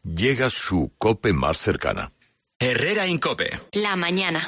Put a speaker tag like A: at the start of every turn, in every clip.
A: llega su COPE más cercana.
B: Herrera Incope.
C: La mañana.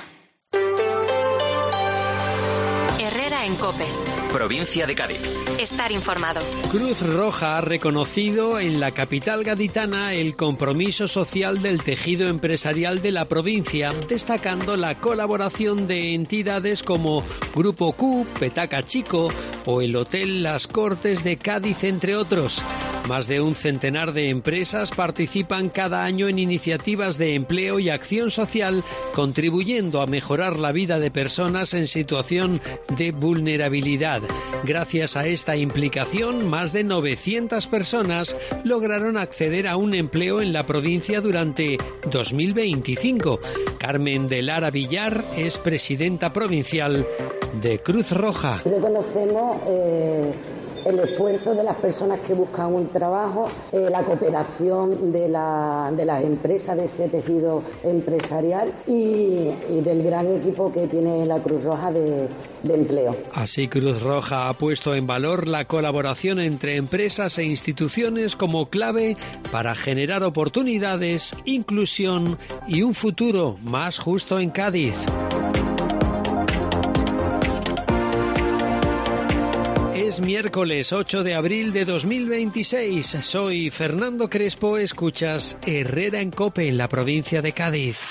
C: Herrera en COPE.
B: Provincia de Cádiz.
C: Estar informado.
D: Cruz Roja ha reconocido en la capital gaditana el compromiso social del tejido empresarial de la provincia, destacando la colaboración de entidades como Grupo Q, Petaca Chico o el Hotel Las Cortes de Cádiz, entre otros. Más de un centenar de empresas participan cada año en iniciativas de empleo y acción social, contribuyendo a mejorar la vida de personas en situación de vulnerabilidad. Gracias a esta implicación, más de 900 personas lograron acceder a un empleo en la provincia durante 2025. Carmen de Lara Villar es presidenta provincial de Cruz Roja.
E: Reconocemos el esfuerzo de las personas que buscan un trabajo, la cooperación de las empresas, de ese tejido empresarial y del gran equipo que tiene la Cruz Roja de empleo.
D: Así, Cruz Roja ha puesto en valor la colaboración entre empresas e instituciones como clave para generar oportunidades, inclusión y un futuro más justo en Cádiz. Es miércoles 8 de abril de 2026. Soy Fernando Crespo. Escuchas Herrera en COPE, en la provincia de Cádiz.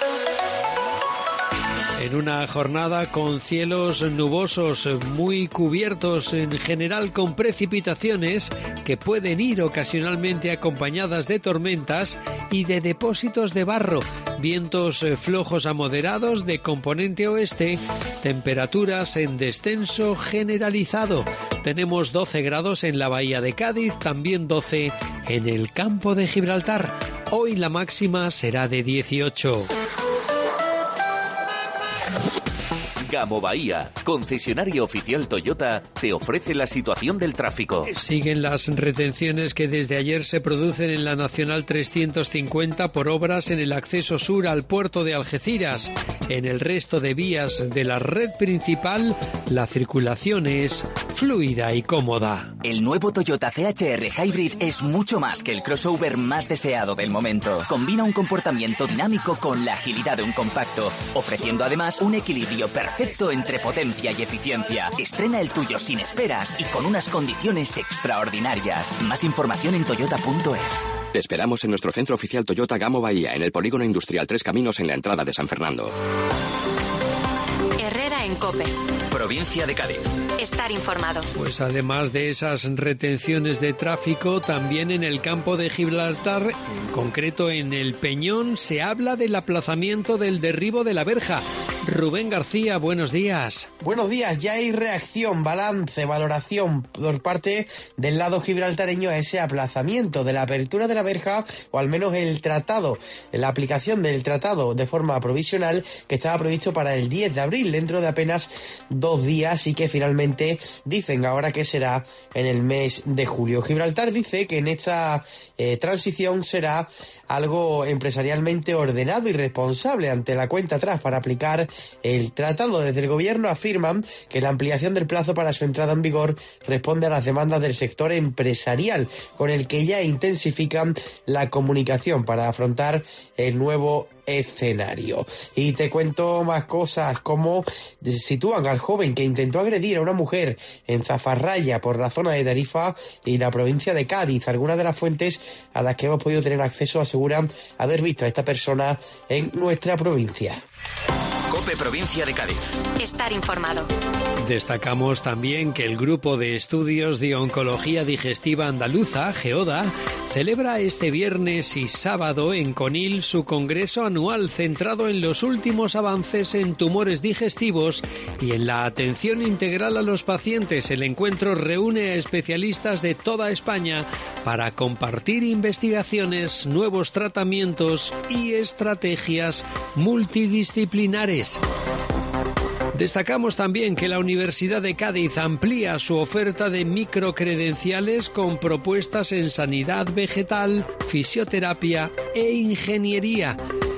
D: En una jornada con cielos nubosos muy cubiertos, en general con precipitaciones que pueden ir ocasionalmente acompañadas de tormentas y de depósitos de barro, vientos flojos a moderados de componente oeste, temperaturas en descenso generalizado. Tenemos 12 grados en la bahía de Cádiz, también 12 en el campo de Gibraltar. Hoy la máxima será de 18.
F: Gamo Bahía, concesionario oficial Toyota, te ofrece la situación del tráfico.
D: Siguen las retenciones que desde ayer se producen en la Nacional 350 por obras en el acceso sur al puerto de Algeciras. En el resto de vías de la red principal, la circulación es fluida y cómoda.
B: El nuevo Toyota CHR Hybrid es mucho más que el crossover más deseado del momento. Combina un comportamiento dinámico con la agilidad de un compacto, ofreciendo además un equilibrio perfecto entre potencia y eficiencia. Estrena el tuyo sin esperas y con unas condiciones extraordinarias. Más información en toyota.es.
G: Te esperamos en nuestro centro oficial Toyota Gamo Bahía, en el Polígono Industrial Tres Caminos, en la entrada de San Fernando.
C: Herrera en COPE.
B: Provincia de Cádiz.
C: Estar informado.
D: Pues además de esas retenciones de tráfico, también en el campo de Gibraltar, en concreto en el Peñón, se habla del aplazamiento del derribo de la verja. Rubén García, buenos días.
H: Buenos días, ya hay reacción, balance, valoración por parte del lado gibraltareño a ese aplazamiento de la apertura de la verja, o al menos el tratado, la aplicación del tratado de forma provisional que estaba previsto para el 10 de abril, dentro de apenas 2 días, y que finalmente dicen ahora que será en el mes de julio. Gibraltar dice que en esta transición será algo empresarialmente ordenado y responsable ante la cuenta atrás para aplicar el tratado. Desde el gobierno afirman que la ampliación del plazo para su entrada en vigor responde a las demandas del sector empresarial, con el que ya intensifican la comunicación para afrontar el nuevo escenario. Y te cuento más cosas, como sitúan al joven que intentó agredir a una mujer en Zafarraya por la zona de Tarifa y la provincia de Cádiz. Algunas de las fuentes a las que hemos podido tener acceso aseguran haber visto a esta persona en nuestra provincia.
B: COPE Provincia de Cádiz.
C: Estar informado.
D: Destacamos también que el Grupo de Estudios de Oncología Digestiva Andaluza, GEODA, celebra este viernes y sábado en Conil su congreso anual centrado en los últimos avances en tumores digestivos y en la atención integral a los pacientes. El encuentro reúne a especialistas de toda España para compartir investigaciones, nuevos tratamientos y estrategias multidisciplinares. Destacamos también que la Universidad de Cádiz amplía su oferta de microcredenciales con propuestas en sanidad vegetal, fisioterapia e ingeniería.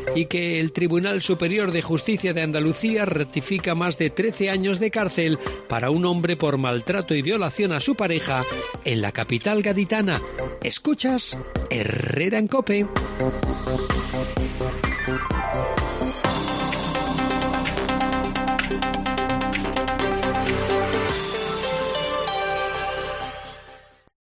D: y que el Tribunal Superior de Justicia de Andalucía rectifica más de 13 años de cárcel para un hombre por maltrato y violación a su pareja en la capital gaditana. ¿Escuchas Herrera en COPE?